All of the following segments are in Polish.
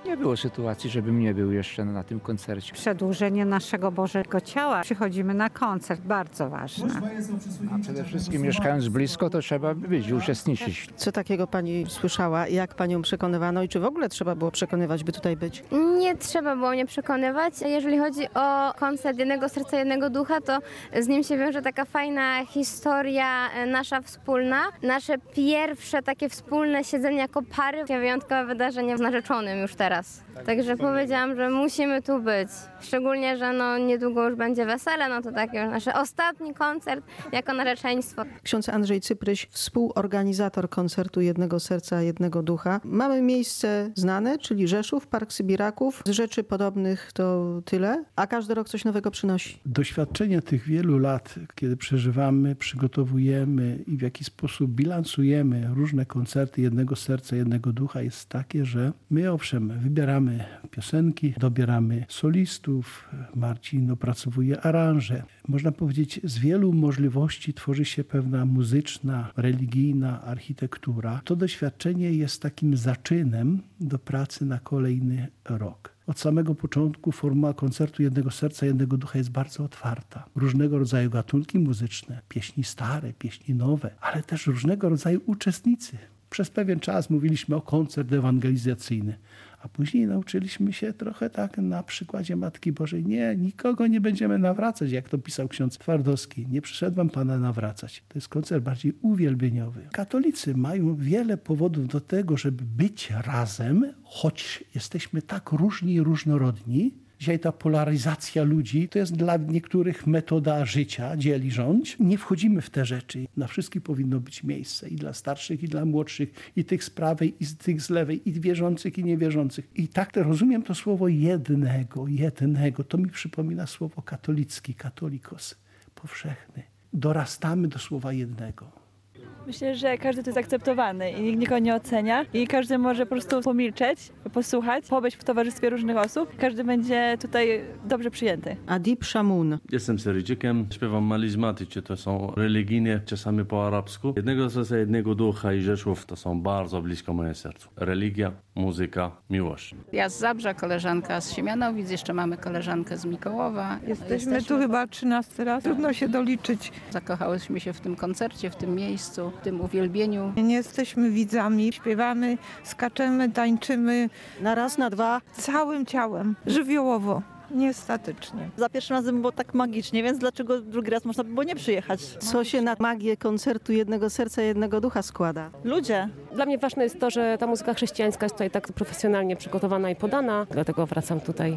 Nie było sytuacji, żebym nie był jeszcze na tym koncercie. Przedłużenie naszego Bożego Ciała. Przychodzimy na koncert, bardzo ważne. A przede wszystkim mieszkając blisko, to trzeba być, uczestniczyć. Co takiego pani słyszała? Jak panią przekonywano i czy w ogóle trzeba było przekonywać, by tutaj być? Nie trzeba było mnie przekonywać. Jeżeli chodzi o koncert Jednego Serca, Jednego Ducha, to z nim się wiąże taka fajna historia nasza wspólna. Nasze pierwsze takie wspólne siedzenie jako pary, wyjątkowe wydarzenie z narzeczonym już teraz. Także powiedziałam, że musimy tu być. Szczególnie, że niedługo już będzie wesele, to taki już nasz ostatni koncert jako narzeczeństwo. Ksiądz Andrzej Cypryś, współorganizator koncertu Jednego Serca, Jednego Ducha. Mamy miejsce znane, czyli Rzeszów, Park Sybiraków. Z rzeczy podobnych to tyle, a każdy rok coś nowego przynosi. Doświadczenie tych wielu lat, kiedy przeżywamy, przygotowujemy i w jaki sposób bilansujemy różne koncerty Jednego Serca, Jednego Ducha jest takie, że my owszem wybieramy piosenki, dobieramy solistów, Marcin opracowuje aranże. Można powiedzieć, z wielu możliwości tworzy się pewna muzyczna, religijna architektura. To doświadczenie jest takim zaczynem do pracy na kolejny rok. Od samego początku formuła koncertu Jednego Serca, Jednego Ducha jest bardzo otwarta. Różnego rodzaju gatunki muzyczne, pieśni stare, pieśni nowe, ale też różnego rodzaju uczestnicy. Przez pewien czas mówiliśmy o koncert ewangelizacyjny, a później nauczyliśmy się trochę tak na przykładzie Matki Bożej. Nie, nikogo nie będziemy nawracać, jak to pisał ksiądz Twardowski. Nie przyszedłem Pana nawracać. To jest koncert bardziej uwielbieniowy. Katolicy mają wiele powodów do tego, żeby być razem, choć jesteśmy tak różni i różnorodni. Dzisiaj ta polaryzacja ludzi to jest dla niektórych metoda życia, dzieli rządź. Nie wchodzimy w te rzeczy. Na wszystkich powinno być miejsce i dla starszych, i dla młodszych, i tych z prawej, i tych z lewej, i wierzących, i niewierzących. I tak rozumiem to słowo jednego. To mi przypomina słowo katolicki, katolikos, powszechny. Dorastamy do słowa jednego. Myślę, że każdy to jest akceptowany i nikt nikogo nie ocenia i każdy może po prostu pomilczeć, posłuchać, pobyć w towarzystwie różnych osób. Każdy będzie tutaj dobrze przyjęty. Adib Shamun. Jestem Syryjczykiem, śpiewam malizmaty, to są religijne, czasami po arabsku. Jednego Serca, Jednego Ducha i Rzeszów to są bardzo blisko moje sercu. Religia, muzyka, miłość. Ja z Zabrza, koleżanka z Siemianowic, jeszcze mamy koleżankę z Mikołowa. Jesteśmy tu chyba 13 raz, trudno się doliczyć. Zakochałyśmy się w tym koncercie, w tym miejscu, w tym uwielbieniu. Nie jesteśmy widzami, śpiewamy, skaczemy, tańczymy. Na raz, na dwa. Całym ciałem, żywiołowo. Nie statycznie. Za pierwszym razem było tak magicznie, więc dlaczego drugi raz można by było nie przyjechać? Co się na magię koncertu Jednego Serca, Jednego Ducha składa? Ludzie. Dla mnie ważne jest to, że ta muzyka chrześcijańska jest tutaj tak profesjonalnie przygotowana i podana, dlatego wracam tutaj.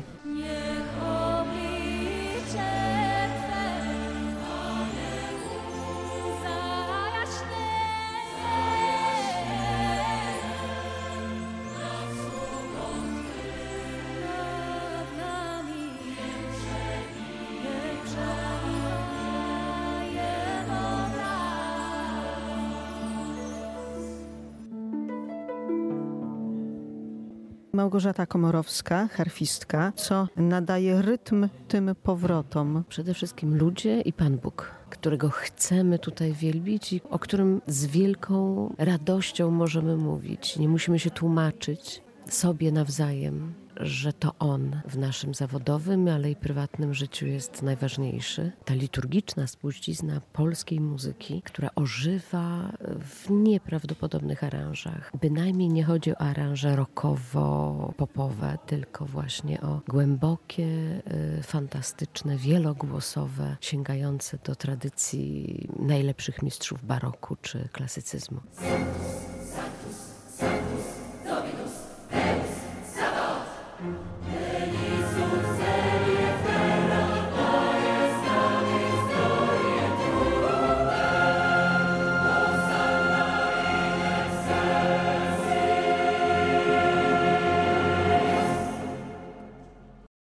Małgorzata Komorowska, harfistka, co nadaje rytm tym powrotom. Przede wszystkim ludzie i Pan Bóg, którego chcemy tutaj wielbić i o którym z wielką radością możemy mówić. Nie musimy się tłumaczyć sobie nawzajem, że to On w naszym zawodowym, ale i prywatnym życiu jest najważniejszy. Ta liturgiczna spuścizna polskiej muzyki, która ożywa w nieprawdopodobnych aranżach. Bynajmniej nie chodzi o aranże rockowo-popowe, tylko właśnie o głębokie, fantastyczne, wielogłosowe, sięgające do tradycji najlepszych mistrzów baroku czy klasycyzmu.